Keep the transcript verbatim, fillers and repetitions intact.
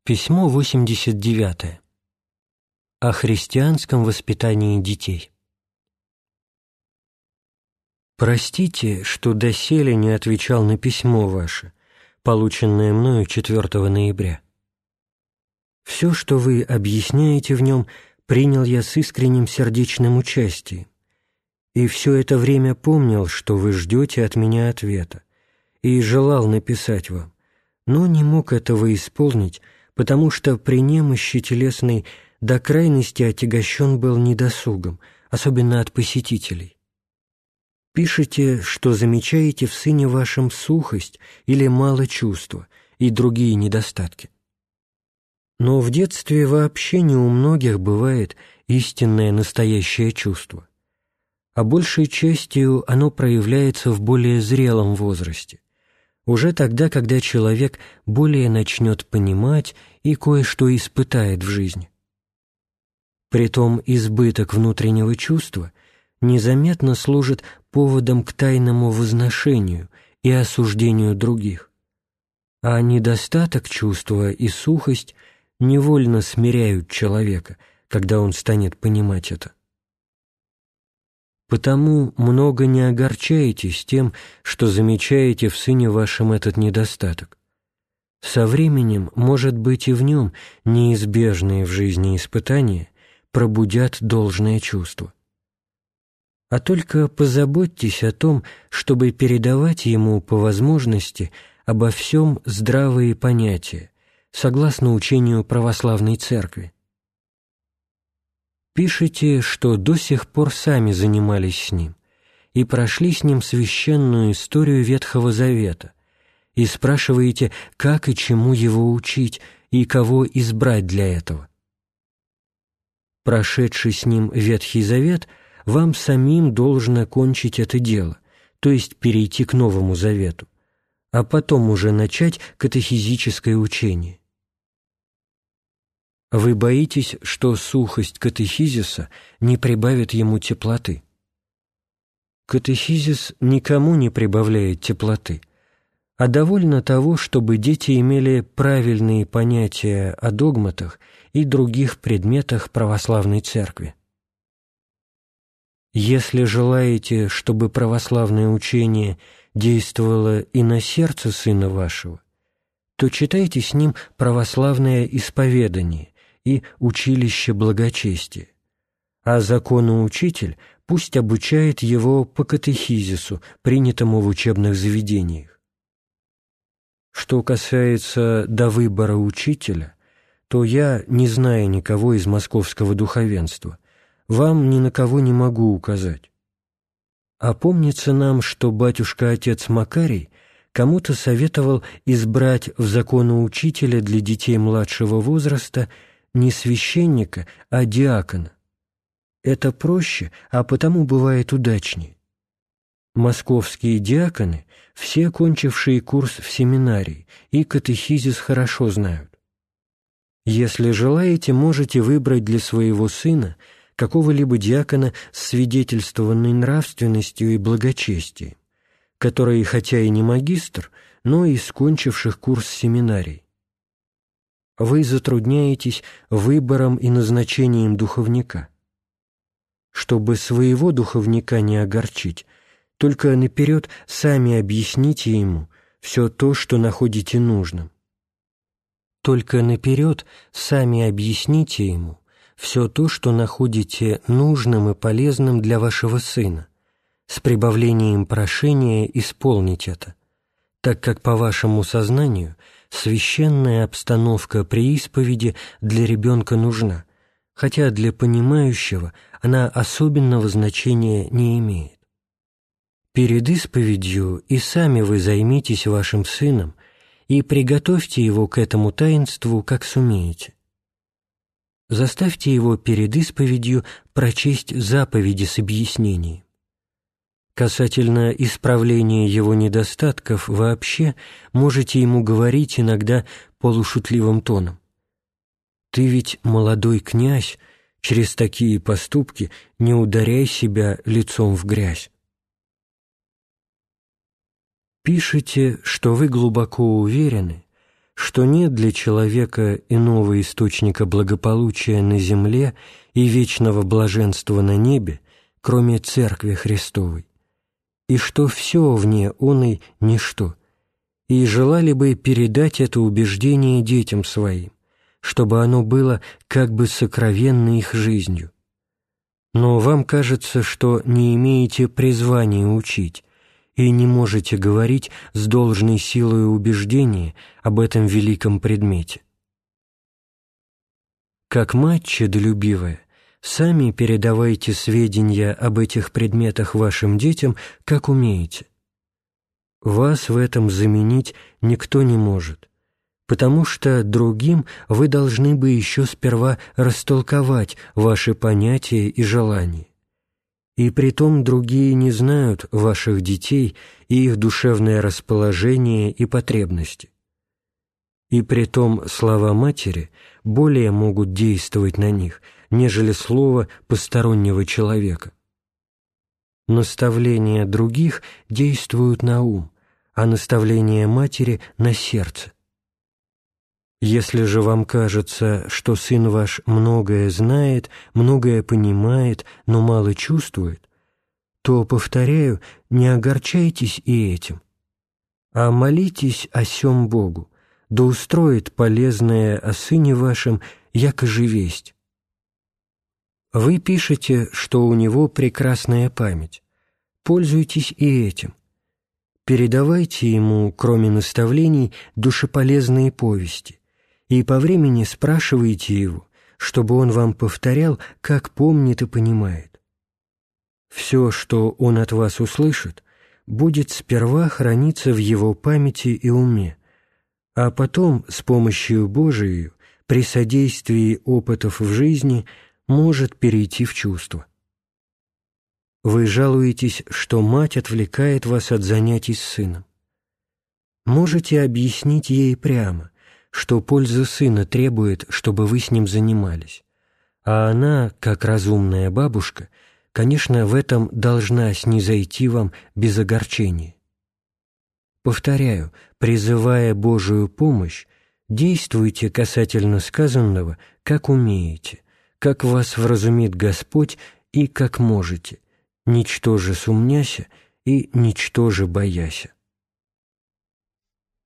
Письмо восемьдесят девятое. О христианском воспитании детей. Простите, что доселе не отвечал на письмо ваше, полученное мною четвёртого ноября. Все, что вы объясняете в нем, принял я с искренним сердечным участием, и все это время помнил, что вы ждете от меня ответа, и желал написать вам, но не мог этого исполнить, потому что при немощи телесной до крайности отягощен был недосугом, особенно от посетителей. Пишете, что замечаете в сыне вашем сухость или мало чувства и другие недостатки. Но в детстве вообще не у многих бывает истинное настоящее чувство, а большей частью оно проявляется в более зрелом возрасте, уже тогда, когда человек более начнет понимать и кое-что испытает в жизни. Притом избыток внутреннего чувства незаметно служит поводом к тайному возношению и осуждению других, а недостаток чувства и сухость невольно смиряют человека, когда он станет понимать это. Потому много не огорчаетесь тем, что замечаете в сыне вашем этот недостаток. Со временем, может быть, и в нем неизбежные в жизни испытания пробудят должное чувство. А только позаботьтесь о том, чтобы передавать ему по возможности обо всем здравые понятия, согласно учению православной церкви. Пишете, что до сих пор сами занимались с ним и прошли с ним священную историю Ветхого Завета, и спрашиваете, как и чему его учить и кого избрать для этого. Прошедший с ним Ветхий Завет, вам самим должно кончить это дело, то есть перейти к Новому Завету, а потом уже начать катехизическое учение. Вы боитесь, что сухость катехизиса не прибавит ему теплоты. Катехизис никому не прибавляет теплоты, а довольно того, чтобы дети имели правильные понятия о догматах и других предметах православной церкви. Если желаете, чтобы православное учение действовало и на сердце сына вашего, то читайте с ним православное исповедание и училище благочестия, а законоучитель пусть обучает его по катехизису, принятому в учебных заведениях. Что касается до выбора учителя, то я, не зная никого из московского духовенства, вам ни на кого не могу указать. А помнится нам, что батюшка-отец Макарий кому-то советовал избрать в законоучителя для детей младшего возраста не священника, а диакона. Это проще, а потому бывает удачнее. Московские диаконы – все кончившие курс в семинарии и катехизис хорошо знают. Если желаете, можете выбрать для своего сына какого-либо диакона с свидетельствованной нравственностью и благочестием, который хотя и не магистр, но и из кончивших курс семинарий. Вы затрудняетесь выбором и назначением духовника. Чтобы своего духовника не огорчить, только наперед сами объясните ему все то, что находите нужным. Только наперед сами объясните ему все то, что находите нужным и полезным для вашего сына, с прибавлением прошения исполнить это, так как по вашему сознанию священная обстановка при исповеди для ребенка нужна, хотя для понимающего она особенного значения не имеет. Перед исповедью и сами вы займитесь вашим сыном и приготовьте его к этому таинству, как сумеете. Заставьте его перед исповедью прочесть заповеди с объяснением. Касательно исправления его недостатков вообще можете ему говорить иногда полушутливым тоном. «Ты ведь молодой князь, через такие поступки не ударяй себя лицом в грязь». Пишете, что вы глубоко уверены, что нет для человека иного источника благополучия на земле и вечного блаженства на небе, кроме Церкви Христовой, и что все вне оной – ничто, и желали бы передать это убеждение детям своим, чтобы оно было как бы сокровенно их жизнью. Но вам кажется, что не имеете призвания учить и не можете говорить с должной силой убеждения об этом великом предмете. Как мать чадолюбивая, сами передавайте сведения об этих предметах вашим детям, как умеете. Вас в этом заменить никто не может, потому что другим вы должны бы еще сперва растолковать ваши понятия и желания. И притом другие не знают ваших детей и их душевное расположение и потребности. И притом слова матери более могут действовать на них, нежели слово постороннего человека. Наставления других действуют на ум, а наставления матери — на сердце. Если же вам кажется, что сын ваш многое знает, многое понимает, но мало чувствует, то, повторяю, не огорчайтесь и этим, а молитесь о сем Богу, да устроит полезное о сыне вашем, якоже весть. Вы пишете, что у него прекрасная память. Пользуйтесь и этим. Передавайте ему, кроме наставлений, душеполезные повести, и по времени спрашивайте его, чтобы он вам повторял, как помнит и понимает. Все, что он от вас услышит, будет сперва храниться в его памяти и уме, а потом с помощью Божией, при содействии опытов в жизни, может перейти в чувство. Вы жалуетесь, что мать отвлекает вас от занятий с сыном. Можете объяснить ей прямо, что польза сына требует, чтобы вы с ним занимались, а она, как разумная бабушка, конечно, в этом должна снизойти вам без огорчения. Повторяю, призывая Божию помощь, действуйте касательно сказанного, как умеете, как вас вразумит Господь и как можете, ничтоже сумняся и ничтоже бояся.